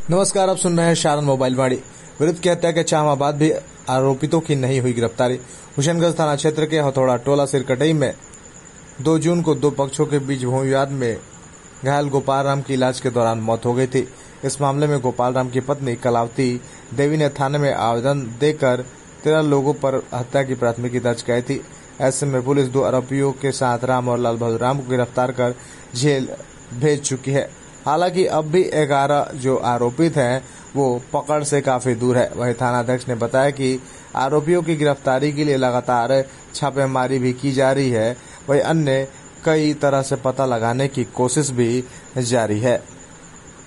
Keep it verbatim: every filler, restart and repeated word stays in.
नमस्कार, आप सुन रहे हैं शारन मोबाइल वाणी। विरुद्ध की हत्या के चार माह बाद भी आरोपितों की नहीं हुई गिरफ्तारी। हुसैनगंज थाना क्षेत्र के हथौड़ा टोला सिरकटई में दो जून को दो पक्षों के बीच भूमि विवाद में घायल गोपाल राम की इलाज के दौरान मौत हो गई थी। इस मामले में गोपाल राम की पत्नी कलावती देवी ने थाने में आवेदन देकर तेरह लोगों पर हत्या की प्राथमिकी दर्ज कराई थी। ऐसे में पुलिस दो आरोपियों के साथ राम और लाल बहादुर राम को गिरफ्तार कर जेल भेज चुकी है। हालांकि अब भी ग्यारह जो आरोपित हैं वो पकड़ से काफी दूर है। वहीं थानाध्यक्ष ने बताया कि आरोपियों की गिरफ्तारी के लिए लगातार छापेमारी भी की जा रही है। वहीं अन्य कई तरह से पता लगाने की कोशिश भी जारी है।